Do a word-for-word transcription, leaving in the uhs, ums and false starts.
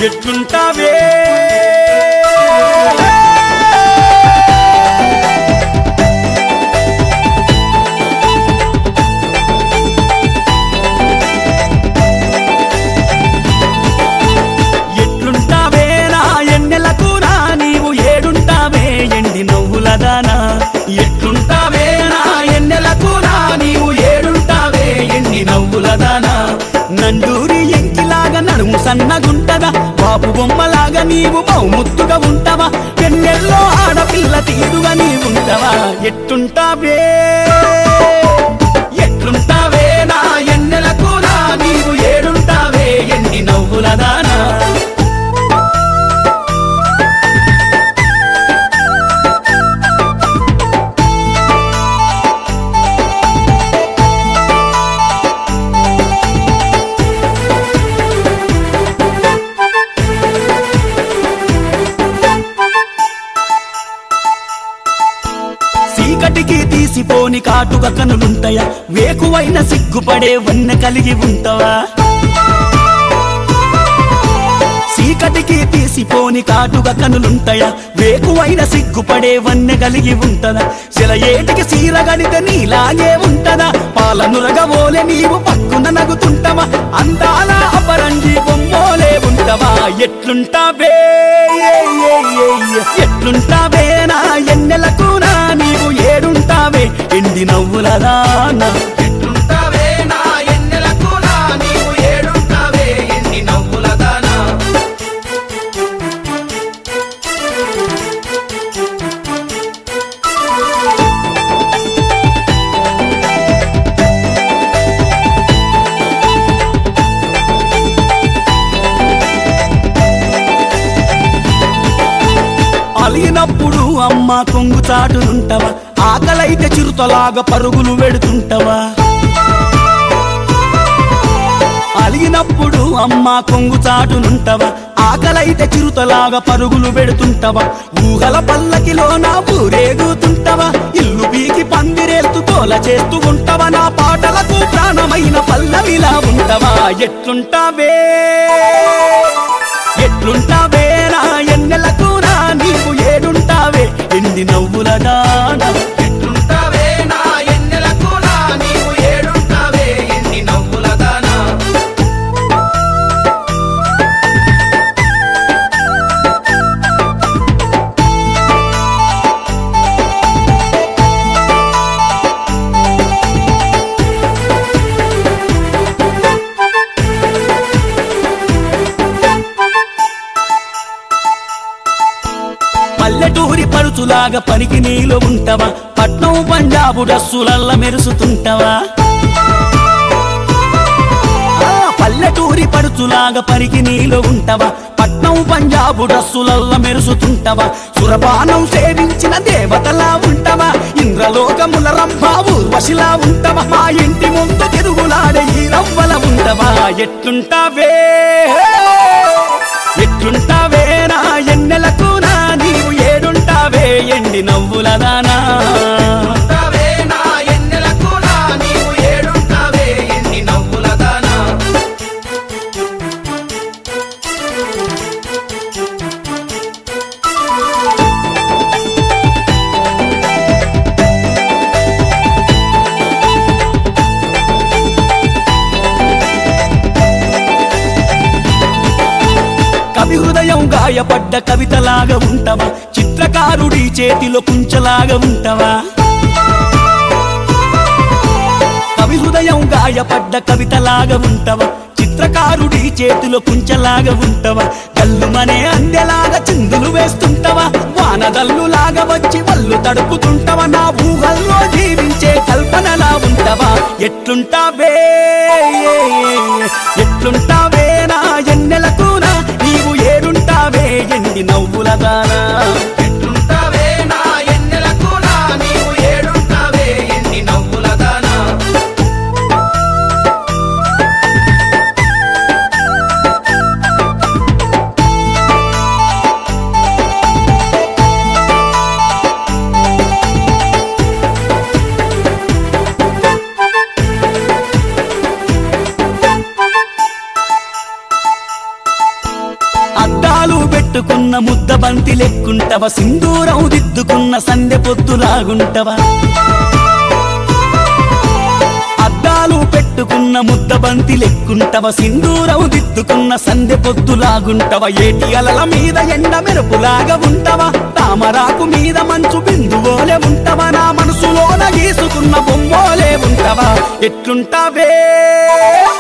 ఎట్లుంటావే ఎట్లుంటావే నా ఎన్నెలకు నా నీవు ఏడుంటావే ఎండి నవ్వులదానా ఎట్లుంటావే నా ఎన్నెలకు నా నీవు ఏడుంటావే ఎండి నవ్వులదానా నండూరి ఎంకిలాగా నడుము సన్నగుంటదా బాబు బొమ్మలాగా నీవు బహుముత్తుగా ఉంటావా పెన్నెల్లో ఆడపిల్ల తీరుగా నీవుంటావా ఎట్లుంటావే ఎట్లుంటావే నా ఎన్నెలకు నా నీవు ఏడుంటావే ఎండి నవ్వులదానా చీకటికి తీసిపోని కాటుక కనులుంటాయా వేకువైన సిగ్గుపడే వన్నె కలిగి ఉంటావా చీకటికి తీసిపోని కాటుక కనులుంటాయా వేకువైన సిగ్గుపడే వన్నె కలిగి ఉంటదా శిలయేటికి సీరగడితే నీలాగే ఉంటదా పాలనురగవోలే నీవు పక్కున నగుతుంటవా అందాల అపరంజి బొమ్మోలే ఉంటవా ఎట్లుంటావే ఎట్లుంటావే నా ఎన్నెలకు నా నీవు ఏడుంటావే ఎండి నవ్వులదానా ఎట్లుంటావే నా ఎన్నెలకు నా నీవు ఏడుంటావే ఎండి నవ్వులదానా అలిగినప్పుడు అమ్మ కొంగు చాటునుంటవా ఆకలైతే చిరుతలాగా పరుగులు వెడుతుంటవా అలిగినప్పుడు అమ్మ కొంగు చాటునుంటవా ఆకలైతే చిరుతలాగా పరుగులు పెడుతుంటవా ఊహల పల్లకిలో నా ఊరేగుతుంటవా ఇల్లు పీకి పందిరేస్తూ తోల చేస్తూ ఉంటవా నా పాటలకు ప్రాణమైన పల్లవిలా ఉంటవా ఎట్లుంటావే ఎట్లుంటావే నా ఎన్నెలకు నా నీవు ఏడుంటావే ఎండి నవ్వులదానా ఎట్లుంటావే నా ఎన్నెలకు నా నీవు ఏడుంటావే ఎండి నవ్వులదానా పల్లెటూరి పరుచులాగా పనికి నీలో ఉంటావా పట్నం పంజాబు డస్సులల్ల మెరుసుతుంటావా పల్లెటూరి పరుచులాగా పనికి నీలో ఉంటావా పట్నం పంజాబు డస్సులల్ల మెరుసుతుంటావా సురపానం సేవించిన దేవతలా ఉంటావా ఇంద్రలోకముల రంభా ఊర్వశిలా ఉంటావా మా ఇంటి ముందు తిరుగులాడే ఈ రవ్వల ఉంటావా ఎట్లుంటావే ఎట్లుంటావే నా ఎన్నెలకు నా నీవు ఏడుంటావే ఎండి నవ్వులదానా ఎట్లుంటావే నా ఎన్నెలకు నా నీవు ఏడుంటావే ఎండి నవ్వులదానా కవి హృదయం గాయపడ్డ కవితలాగా ఉంటావా చిత్రకారుడి చేతిలో కుంచలాగా ఉంటావా కవి హృదయం గాయపడ్డ కవితలాగా ఉంటావా చిత్రకారుడి చేతిలో కుంచలాగా ఉంటావా కల్లుమనే అందెలాగా చిందులు వేస్తుంటావా వానదల్లులాగా వచ్చి వల్లు తడుపుతుంటావా నా భూగల్లో జీవించే కల్పనలా ఉంటావా ఎట్లుంటావే ఎట్లుంటావే నా ఎన్నెలకు నా నీవు ఏడుంటావే ఎండి నవ్వులదానా ఎట్లుంటావే నా ఎన్నెలకు నా నీవు ఏడుంటావే ఎండి నవ్వులదానా పెట్టుకున్న ముద్ద బంతి లెక్కుంటవ సింధూరం దిద్దుకున్న సందె పొద్దులాగుంటవా అద్దాలు పెట్టుకున్న ముద్ద బంతి లెక్కుంటవ సింధూరం దిద్దుకున్న సందె పొద్దులాగుంటవ ఏటి అలల మీద ఎండ మెరుపులాగా ఉంటవా తామరాకు మీద మంచు బిందువోలే ఉంటవా నా మనసులోన గీసుకున్న బొమ్మోలే ఉంటవా ఎట్లుంటావే